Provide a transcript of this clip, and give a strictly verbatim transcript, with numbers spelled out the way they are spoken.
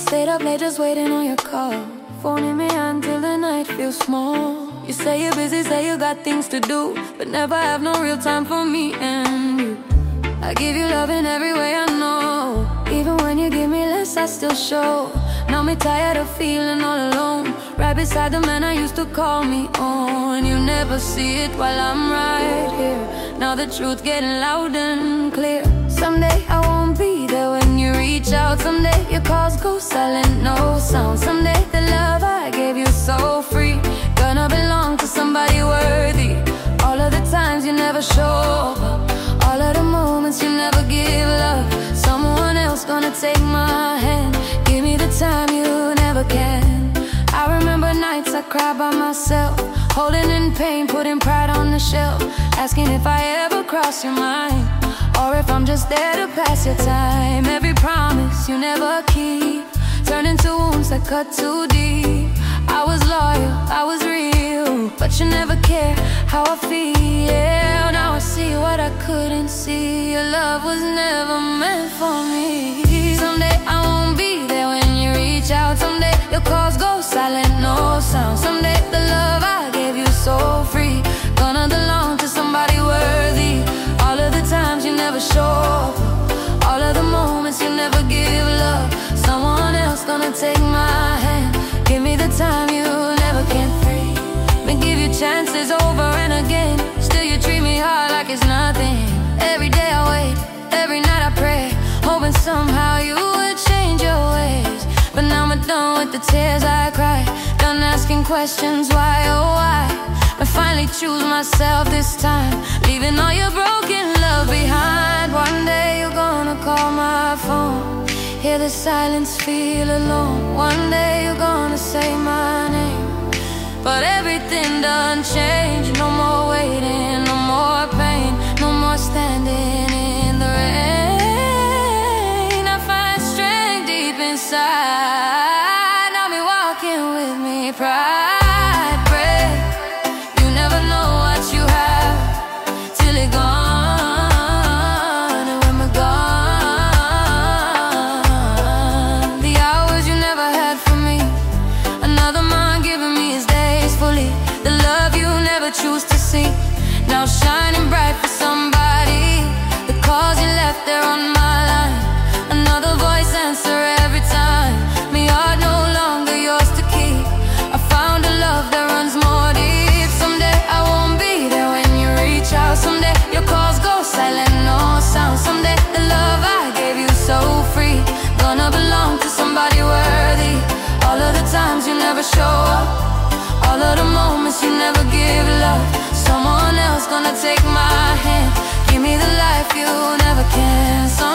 stayed up late just waiting on your call, phoning me until the night feels small. You say you're busy, say you got things to do, but never have no real time for me and you. I give you love in every way I know. Even when you give me less, I still show. Now me tired of feeling all alone, right beside the man I used to call me on. You never see it while I'm right here. Now the truth getting loud and clear. Someday I won't be there when you reach out. Someday your calls go silent, no sound. Someday the love I gave you so free gonna belong to somebody worthy. All of the times you never show up, all of the moments you never give love, someone else gonna take my hand. Give me the time you never can. I remember nights I cried by myself, holding in pain, putting pride on the shelf, asking if I ever cross your mind, or if I'm just there to pass your time. Every promise you never keep turned into wounds that cut too deep. I was loyal, I was real, but you never cared how I feel. Now I see what I couldn't see. Your love was never meant for me. Someday I won't be there when you reach out. Someday your calls go silent, no sound. Someday the love I gave you so free gonna belong to somebody worthy. All of the times you never show up, all of the moments you never give love, someone else gonna take my hand. Give me the time you never can free. Been give you chances over and again, still you treat me hard like it's nothing. Every day I wait, every night I pray, hoping somehow you would change your ways. But now I'm done with the tears I cry, done asking questions why, oh why. I finally choose myself this time, leaving all your broken love behind. One day you're gonna call my phone, hear the silence, feel alone. One day you're gonna say my name, but everything done changed. No more waiting, no more pain, no more standing in the rain. I find strength deep inside, now be walking with me, pride. Choose to see, now shining bright for somebody. The calls you left there on my line, another voice answer every time. Me heart no longer yours to keep. I found a love that runs more deep. Someday I won't be there when you reach out. Someday your calls go silent, no sound. Someday the love I gave you so free gonna belong to somebody worthy. All of the times you never show up, all of the moments you never give love, someone else gonna take my hand. Give me the life you never can.